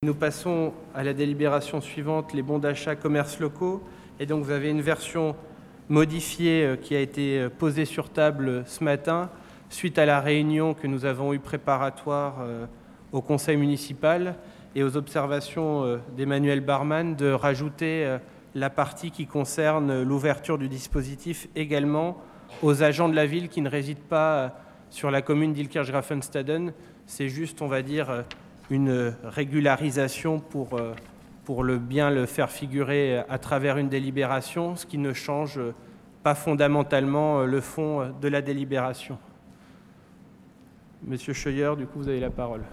Nous passons à la délibération suivante, les bons d'achat commerces locaux. Et donc vous avez une version modifiée qui a été posée sur table ce matin suite à la réunion que nous avons eue préparatoire au conseil municipal et aux observations d'Emmanuel Barman de rajouter la partie qui concerne l'ouverture du dispositif également aux agents de la ville qui ne résident pas sur la commune d'Illkirch-Graffenstaden. C'est juste, on va dire, une régularisation pour bien le faire figurer à travers une délibération, ce qui ne change pas fondamentalement le fond de la délibération. Monsieur Scheuer, du coup, vous avez la parole.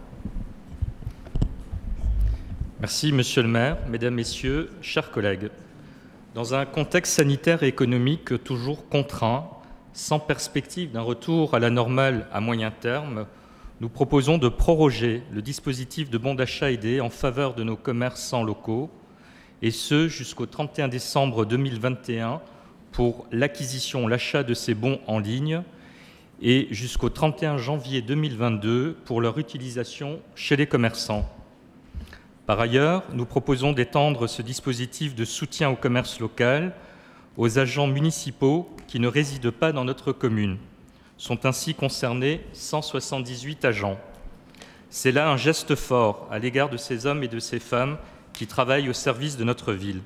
Merci, Monsieur le maire, Mesdames, Messieurs, chers collègues. Dans un contexte sanitaire et économique toujours contraint, sans perspective d'un retour à la normale à moyen terme, nous proposons de proroger le dispositif de bons d'achat aidés en faveur de nos commerçants locaux, et ce jusqu'au 31 décembre 2021 pour l'acquisition, l'achat de ces bons en ligne, et jusqu'au 31 janvier 2022 pour leur utilisation chez les commerçants. Par ailleurs, nous proposons d'étendre ce dispositif de soutien au commerce local aux agents municipaux qui ne résident pas dans notre commune. Sont ainsi concernés 178 agents. C'est là un geste fort à l'égard de ces hommes et de ces femmes qui travaillent au service de notre ville.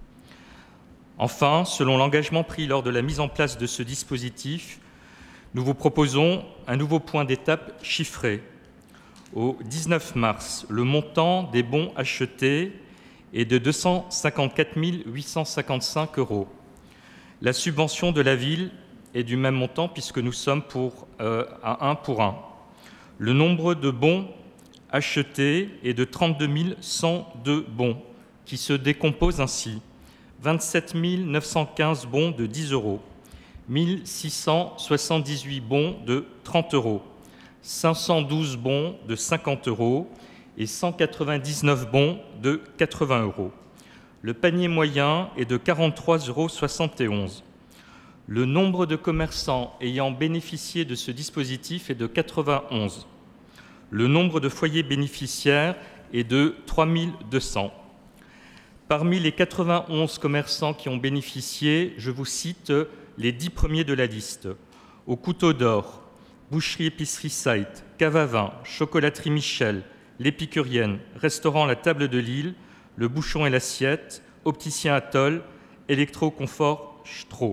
Enfin, selon l'engagement pris lors de la mise en place de ce dispositif, nous vous proposons un nouveau point d'étape chiffré. Au 19 mars, le montant des bons achetés est de 254 855 €. La subvention de la ville est du même montant puisque nous sommes à 1 pour 1. Le nombre de bons achetés est de 32 102 bons qui se décomposent ainsi. 27 915 bons de 10 €, 1 678 bons de 30 €, 512 bons de 50 € et 199 bons de 80 €. Le panier moyen est de 43,71 €. Le nombre de commerçants ayant bénéficié de ce dispositif est de 91. Le nombre de foyers bénéficiaires est de 3 200. Parmi les 91 commerçants qui ont bénéficié, je vous cite les 10 premiers de la liste. Au Couteau d'Or, Boucherie Épicerie Site, Cave à Vin, Chocolaterie Michel, L'Épicurienne, Restaurant La Table de Lille, Le Bouchon et l'Assiette, Opticien Atoll, Électroconfort Stro.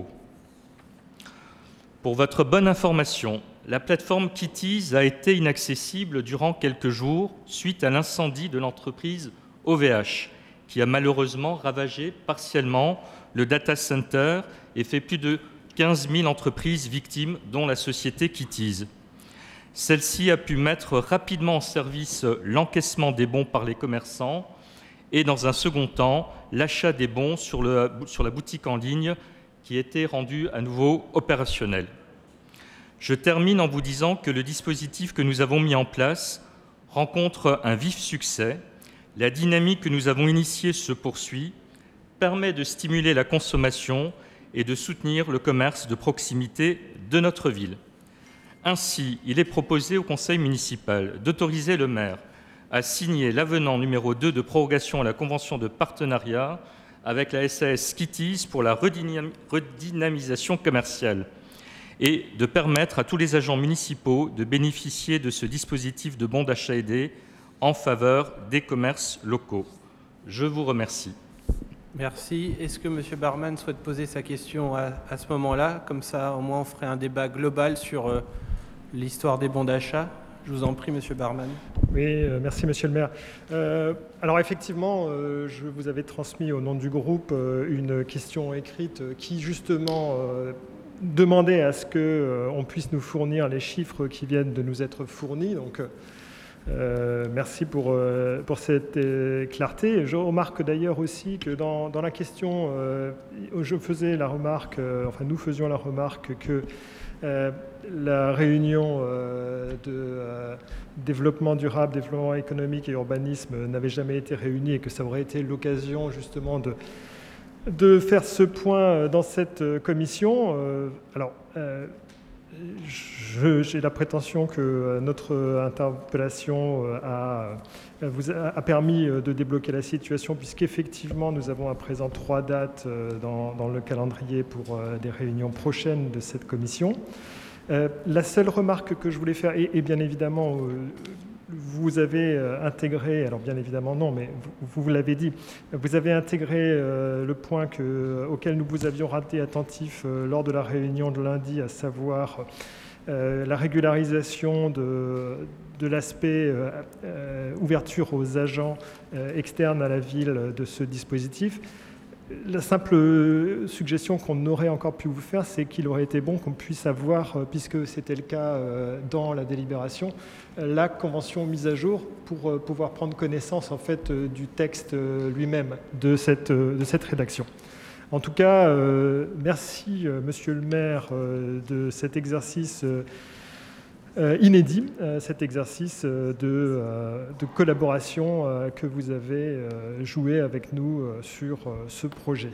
Pour votre bonne information, la plateforme Kitties a été inaccessible durant quelques jours suite à l'incendie de l'entreprise OVH, qui a malheureusement ravagé partiellement le data center et fait plus de 15 000 entreprises victimes, dont la société Kitties. Celle-ci a pu mettre rapidement en service l'encaissement des bons par les commerçants et, dans un second temps, l'achat des bons sur la boutique en ligne qui était rendu à nouveau opérationnel. Je termine en vous disant que le dispositif que nous avons mis en place rencontre un vif succès. La dynamique que nous avons initiée se poursuit, permet de stimuler la consommation et de soutenir le commerce de proximité de notre ville. Ainsi, il est proposé au conseil municipal d'autoriser le maire à signer l'avenant numéro 2 de prorogation à la convention de partenariat avec la SAS Kitties pour la redynamisation commerciale et de permettre à tous les agents municipaux de bénéficier de ce dispositif de bons d'achat aidés en faveur des commerces locaux. Je vous remercie. Merci. Est-ce que M. Barman souhaite poser sa question à ce moment-là? Comme ça, au moins, on ferait un débat global sur l'histoire des bons d'achat. Je vous en prie, M. Barman. Oui, merci, Monsieur le maire. Alors, effectivement, je vous avais transmis au nom du groupe une question écrite qui, justement, demandait à ce qu'on puisse nous fournir les chiffres qui viennent de nous être fournis. Donc, merci pour cette clarté. Je remarque d'ailleurs aussi que dans la question, je faisais la remarque, nous faisions la remarque que la réunion de développement durable, développement économique et urbanisme n'avait jamais été réunie et que ça aurait été l'occasion justement de faire ce point dans cette commission. J'ai la prétention que notre interpellation a a permis de débloquer la situation, puisqu'effectivement, nous avons à présent 3 dates dans le calendrier pour des réunions prochaines de cette commission. La seule remarque que je voulais faire, et bien évidemment, vous avez intégré, alors bien évidemment non, mais vous l'avez dit, vous avez intégré le point auquel nous vous avions été attentifs lors de la réunion de lundi, à savoir la régularisation de l'aspect ouverture aux agents externes à la ville de ce dispositif. La simple suggestion qu'on aurait encore pu vous faire, c'est qu'il aurait été bon qu'on puisse avoir, puisque c'était le cas dans la délibération, la convention mise à jour pour pouvoir prendre connaissance en fait du texte lui-même de cette rédaction. En tout cas, merci Monsieur le maire de cet exercice inédit, cet exercice de collaboration que vous avez joué avec nous sur ce projet.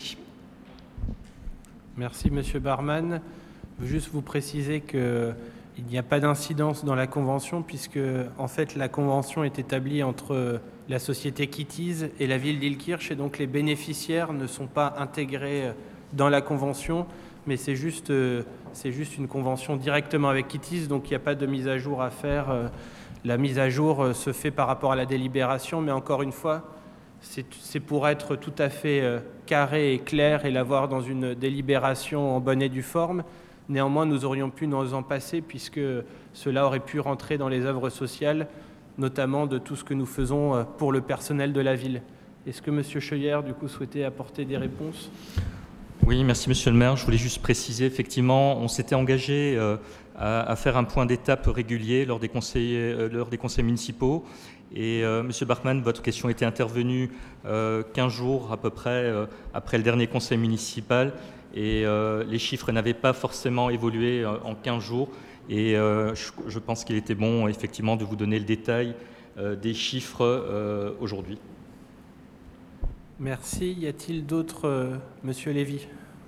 Merci Monsieur Barman. Je veux juste vous préciser qu'il n'y a pas d'incidence dans la convention, puisque en fait la convention est établie entre la société Kitties et la ville d'Illkirch, et donc les bénéficiaires ne sont pas intégrés dans la convention, mais c'est juste une convention directement avec Kitties, donc il n'y a pas de mise à jour à faire. La mise à jour se fait par rapport à la délibération, mais encore une fois, c'est pour être tout à fait carré et clair et l'avoir dans une délibération en bonne et due forme. Néanmoins, nous aurions pu nous en passer, puisque cela aurait pu rentrer dans les œuvres sociales, notamment de tout ce que nous faisons pour le personnel de la ville. Est-ce que M. Scheuer, du coup, souhaitait apporter des réponses ? Oui, merci Monsieur le maire. Je voulais juste préciser, effectivement, on s'était engagé à faire un point d'étape régulier lors des conseils municipaux. Et Monsieur Bachmann, votre question était intervenue 15 jours à peu près après le dernier conseil municipal. Et les chiffres n'avaient pas forcément évolué en 15 jours. Et je pense qu'il était bon, effectivement, de vous donner le détail des chiffres aujourd'hui. Merci. Y a-t-il d'autres, Monsieur Lévy ?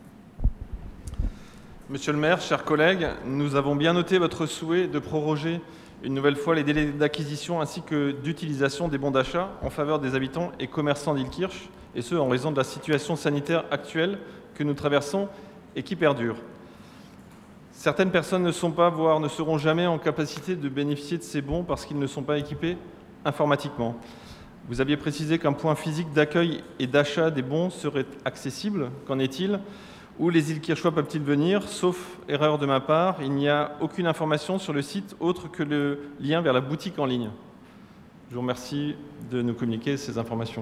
Monsieur le maire, chers collègues, nous avons bien noté votre souhait de proroger une nouvelle fois les délais d'acquisition ainsi que d'utilisation des bons d'achat en faveur des habitants et commerçants d'Illkirch, et ce en raison de la situation sanitaire actuelle que nous traversons et qui perdure. Certaines personnes ne sont pas, voire ne seront jamais en capacité de bénéficier de ces bons parce qu'ils ne sont pas équipés informatiquement. Vous aviez précisé qu'un point physique d'accueil et d'achat des bons serait accessible. Qu'en est-il ? Où les Illkirchois peuvent-ils venir ? Sauf erreur de ma part, il n'y a aucune information sur le site autre que le lien vers la boutique en ligne. Je vous remercie de nous communiquer ces informations.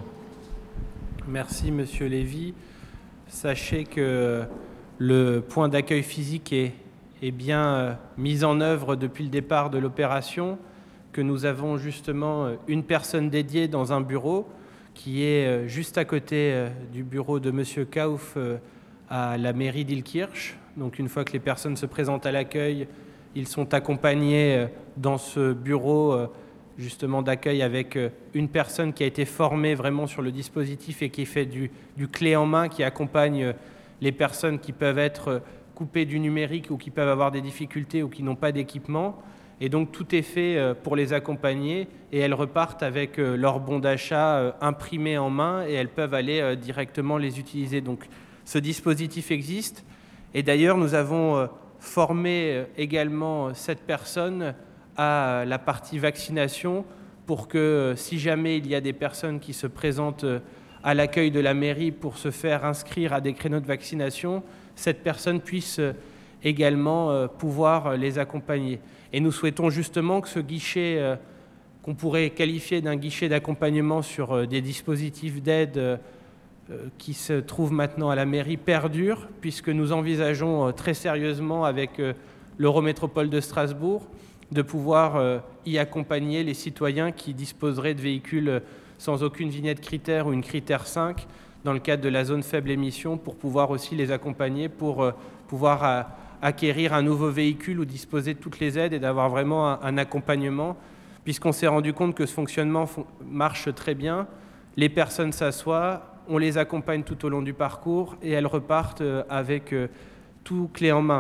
Merci Monsieur Lévy. Sachez que le point d'accueil physique est bien mis en œuvre depuis le départ de l'opération, que nous avons justement une personne dédiée dans un bureau qui est juste à côté du bureau de Monsieur Kauf à la mairie d'Illkirch. Donc une fois que les personnes se présentent à l'accueil, ils sont accompagnés dans ce bureau justement d'accueil avec une personne qui a été formée vraiment sur le dispositif et qui fait du clé en main, qui accompagne les personnes qui peuvent être coupées du numérique ou qui peuvent avoir des difficultés ou qui n'ont pas d'équipement. Et donc tout est fait pour les accompagner, et elles repartent avec leurs bons d'achat imprimés en main, et elles peuvent aller directement les utiliser. Donc ce dispositif existe, et d'ailleurs nous avons formé également cette personne à la partie vaccination pour que si jamais il y a des personnes qui se présentent à l'accueil de la mairie pour se faire inscrire à des créneaux de vaccination, cette personne puisse également pouvoir les accompagner. Et nous souhaitons justement que ce guichet, qu'on pourrait qualifier d'un guichet d'accompagnement sur des dispositifs d'aide qui se trouvent maintenant à la mairie, perdure, puisque nous envisageons très sérieusement avec l'Eurométropole de Strasbourg de pouvoir y accompagner les citoyens qui disposeraient de véhicules sans aucune vignette critère ou une critère 5 dans le cadre de la zone faible émission, pour pouvoir aussi les accompagner pour pouvoir acquérir un nouveau véhicule ou disposer de toutes les aides et d'avoir vraiment un accompagnement, puisqu'on s'est rendu compte que ce fonctionnement marche très bien. Les personnes s'assoient, on les accompagne tout au long du parcours et elles repartent avec tout clé en main.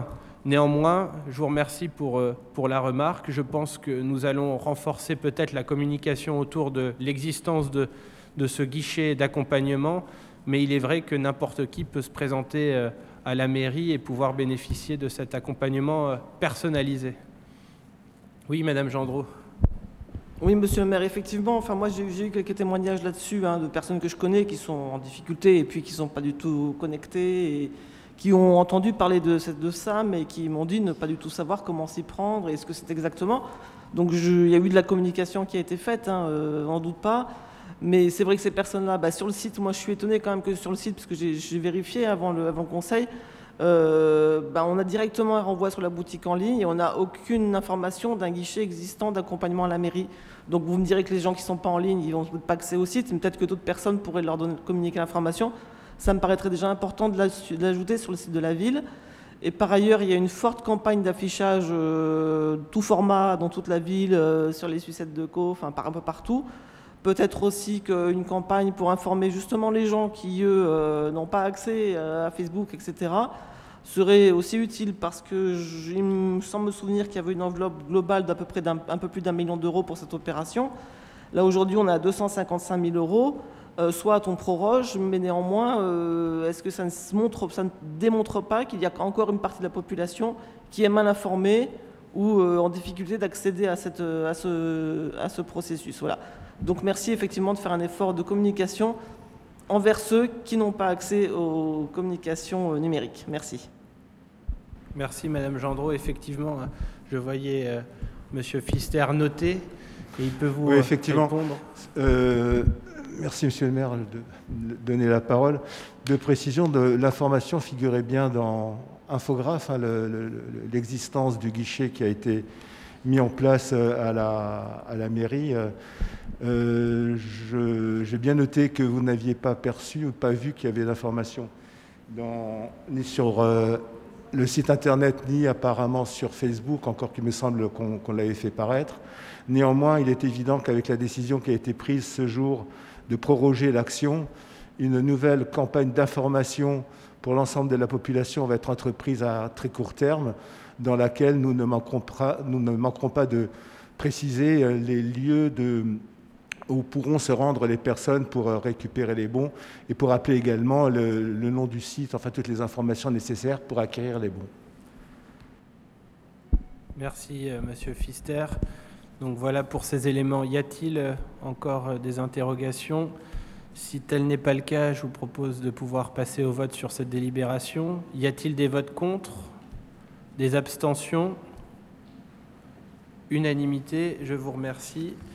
Néanmoins, je vous remercie pour la remarque. Je pense que nous allons renforcer peut-être la communication autour de l'existence de ce guichet d'accompagnement, mais il est vrai que n'importe qui peut se présenter à la mairie et pouvoir bénéficier de cet accompagnement personnalisé. Oui, Madame Gendreau. Oui, monsieur le maire, effectivement, enfin, moi j'ai eu quelques témoignages là-dessus de personnes que je connais qui sont en difficulté et puis qui ne sont pas du tout connectées et qui ont entendu parler de ça, mais qui m'ont dit ne pas du tout savoir comment s'y prendre et ce que c'est exactement. Donc il y a eu de la communication qui a été faite, n'en doute pas. Mais c'est vrai que ces personnes-là, sur le site, moi je suis étonné quand même que sur le site, parce que j'ai vérifié avant le conseil, on a directement un renvoi sur la boutique en ligne et on n'a aucune information d'un guichet existant d'accompagnement à la mairie. Donc vous me direz que les gens qui ne sont pas en ligne, ils n'ont pas accès au site, mais peut-être que d'autres personnes pourraient leur communiquer l'information. Ça me paraîtrait déjà important de l'ajouter sur le site de la ville. Et par ailleurs, il y a une forte campagne d'affichage tout format dans toute la ville, sur les sucettes de co, enfin un peu partout. Peut-être aussi qu'une campagne pour informer justement les gens qui, eux, n'ont pas accès à Facebook, etc., serait aussi utile parce que il me semble me souvenir qu'il y avait une enveloppe globale d'à peu près un peu plus d'1 million d'euros pour cette opération. Là, aujourd'hui, on est à 255 000 euros. Soit on proroge, mais néanmoins, est-ce que ça ne démontre pas qu'il y a encore une partie de la population qui est mal informée ou en difficulté d'accéder à ce processus. Voilà. Donc merci effectivement de faire un effort de communication envers ceux qui n'ont pas accès aux communications numériques. Merci. Merci Madame Gendreau. Effectivement, je voyais Monsieur Pfister noter et il peut vous répondre. Merci Monsieur le maire de donner la parole. De précision, l'information figurait bien dans Infographe, l'existence du guichet qui a été mis en place à la mairie. J'ai bien noté que vous n'aviez pas perçu ou pas vu qu'il y avait l'information ni sur le site internet, ni apparemment sur Facebook, encore qu'il me semble qu'on l'avait fait paraître. Néanmoins, il est évident qu'avec la décision qui a été prise ce jour de proroger l'action, une nouvelle campagne d'information pour l'ensemble de la population va être entreprise à très court terme, dans laquelle nous ne manquerons pas de préciser les lieux où pourront se rendre les personnes pour récupérer les bons et pour appeler également le nom du site, enfin toutes les informations nécessaires pour acquérir les bons. Merci Monsieur Pfister. Donc voilà pour ces éléments. Y a-t-il encore des interrogations? Si tel n'est pas le cas, je vous propose de pouvoir passer au vote sur cette délibération. Y a-t-il des votes contre? Des abstentions? Unanimité, je vous remercie.